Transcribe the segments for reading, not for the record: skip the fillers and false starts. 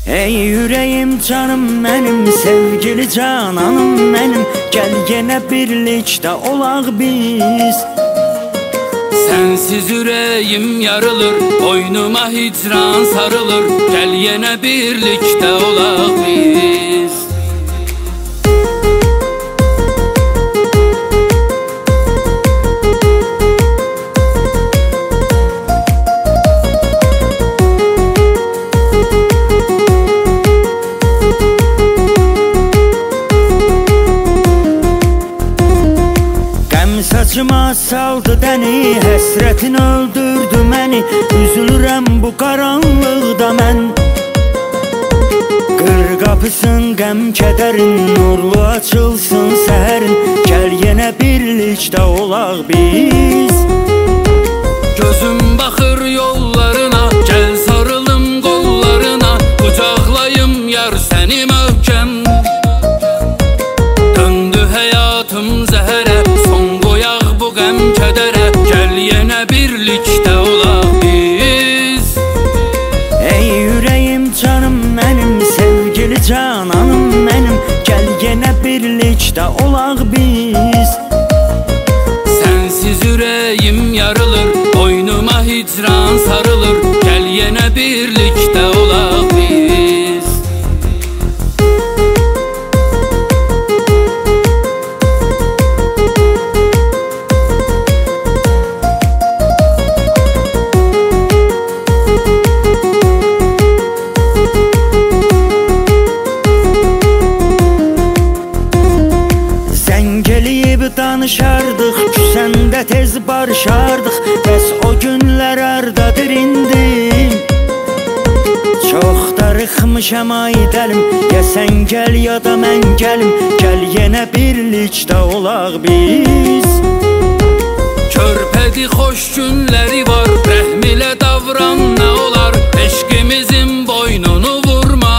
Ey yüreğim canım benim, sevgili cananım benim, gel yine birlikte olaq biz. Sensiz yüreğim yarılır, boynuma hicran sarılır, gel yine birlikte olaq biz. Saçıma saldı dəni, həsrətin öldürdü məni, üzülürəm bu qaranlıqda mən. Qır qapısın qəm kədərin, nurlu açılsın səhərin, gəl yenə birlikdə olaq biz. Gözüm baxır yollarına, gəl sarılım qollarına, qucaqlayım yar səni möhkəm. Döndü həyatım zəhərə, qəm kədərə, gəl yenə birlikdə olaq biz. Ey yüreğim canım benim, sevgili cananım benim, gəl yenə birlikdə olaq biz. Sensiz yüreğim yarılır, boynuma hicran sarılır, gəl yenə birlikdə olaq biz. Danışardıq, küsəndə tez barışardıq, bəs o günlər hardadır indi? Çox darıxmışam ay dəlim, ya sən gəl ya da mən gəlim, gəl yenə birlikdə olaq biz. Körpədi xoş günləri var, rəhm ilə davran nə olar, eşqimizin boynunu vurma.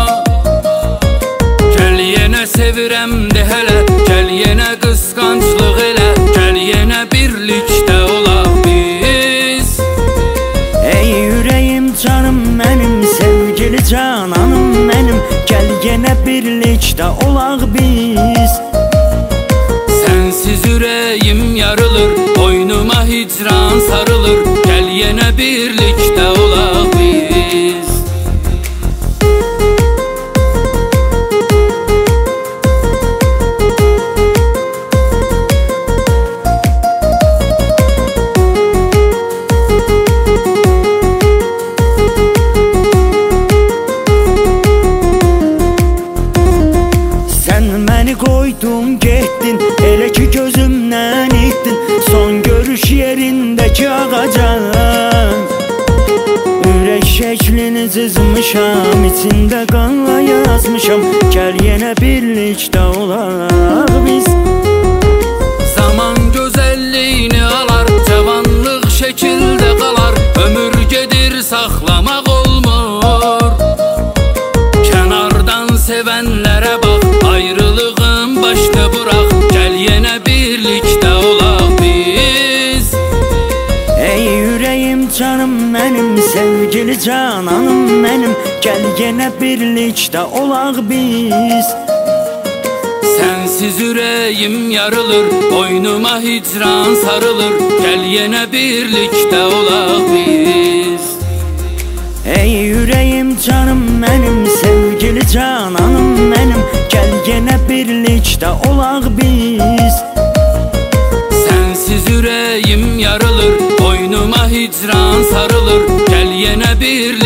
Gəl yenə sevirəm de hələ, gəl yenə qısqanclıq elə, gəl yenə birlikdə olaq biz. Ey yüreğim canım benim, sevgili cananım benim, gəl yenə birlikdə olaq biz. Sensiz yüreğim yarılır, boynuma hicran sarılır, gəl yenə birlikdə olaq biz. Qoydun getdin, elə ki gözümdən itdin, son görüş yerindəki ağacan. Ürək şəklini cızmışam, içində qanla yazmışam, gəl yenə birlikdə olaq biz. Zaman gözəlliyini alar, cavanlıq şəkildə qalar, ömür gedir saxlamaq olmur. Kənardan sevənlərə bax, ayrılığın başını bıraq, gəl yenə birlikdə olaq biz. Ey yüreğim canım benim, sevgili cananım benim, gəl yenə birlikdə olaq biz. Sensiz yüreğim yarılır, boynuma hicran sarılır, gəl yenə birlikdə olaq biz. Ey yüreğim canım benim, sevgili cananım benim, gəl yenə birlikdə olaq biz. Sensiz yüreğim yarılır, boynuma hicran sarılır, gəl yenə birlikdə